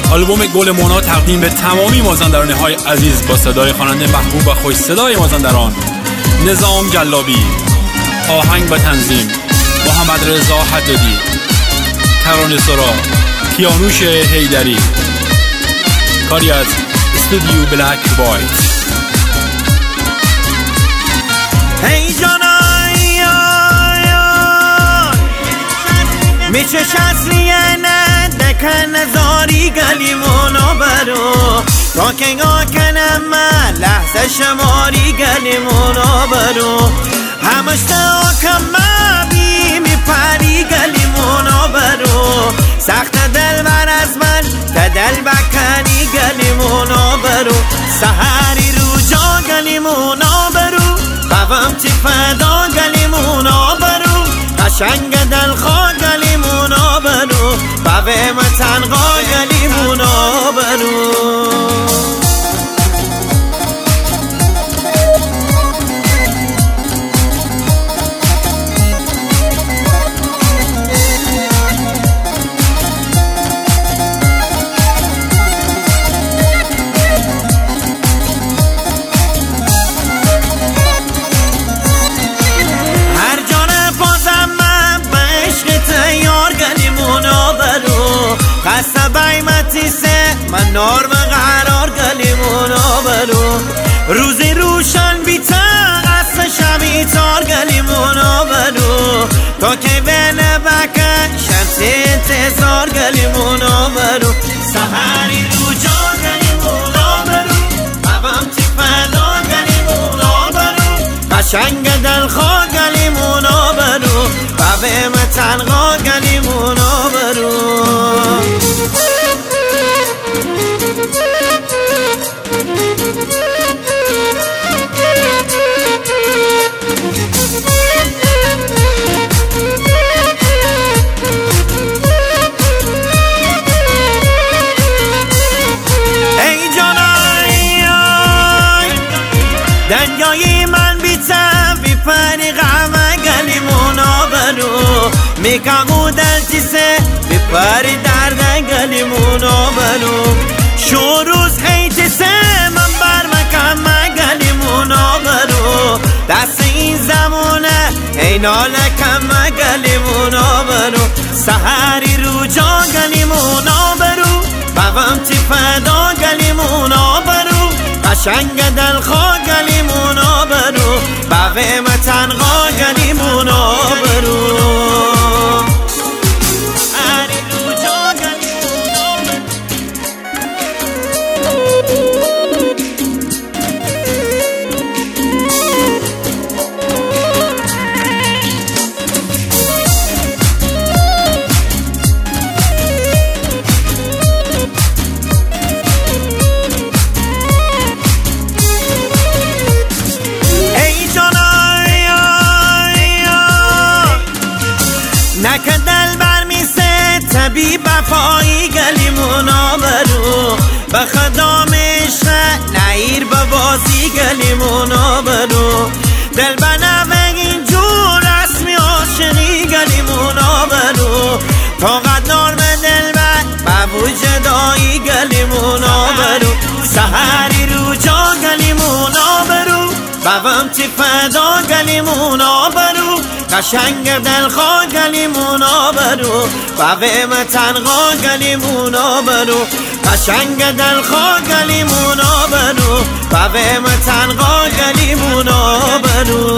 آلبوم گل مونا تقدیم به تمامی مازندرانی های عزیز با صدای خواننده محبوب و خوش صدای مازندران نظام جلابی. آهنگ و تنظیم محمد رضا حدادی. ترانه سرا کیانوش حیدری. کاری از استودیو بلک وایت. ای جانای میچش اصلیه نه دکن نزاری گلیمونو برو تا که نگاه کنم من لحظه شماری گلیمونو برو همش تاکم مبی میپری گلیمونو برو سخت دل بر از من تا دل بکنی گلیمونو برو سحری رو جا گلیمونو برو قوام چی فدا گلیمونو برو قشنگ دل خواه گلیمونو برو بوه متنقا گلیمونو برو قصه بیمتی سه من نرم قرار گلیمونو برو روزی روشن بیتا قصه شبی تار گلیمونو برو تا که بینه بکن شمسی انتظار گلیمونو برو سحری رو جا گلیمونو برو بابم چی فدا گلیمونو برو قشنگ دل خواه گلیمونو برو بابه متنقا گلیمونو برو دنیای من بیتم بیپری غمه گلیمونو برو میکمو دل چیسه بیپری درده گلیمونو برو شو روز هیچیسه من برمکم گلیمونو برو دست این زمونه اینا لکم گلیمونو برو سحری رو جا گلیمونو برو بابم چی فدا گلیمونو برو قشنگ دل خواه گلیمونو برو بوه متنقا گلیمونو برو نکه دل برمیسه طبیب بفایی گلیمونو برو به خدام عشق نهیر به بازی گلیمونو برو دل بنوه اینجور رسمی عاشقی گلیمونو برو تا قدار به دل به وجدایی گلیمونو برو سحری رو جا گلیمونو برو بابم چی فدا گلیمونو برو قشنگ دل خواه گلیمونو برو بوه متنقا گلیمونو برو قشنگ دل خواه گلیمونو برو بوه متنقا گلیمونو برو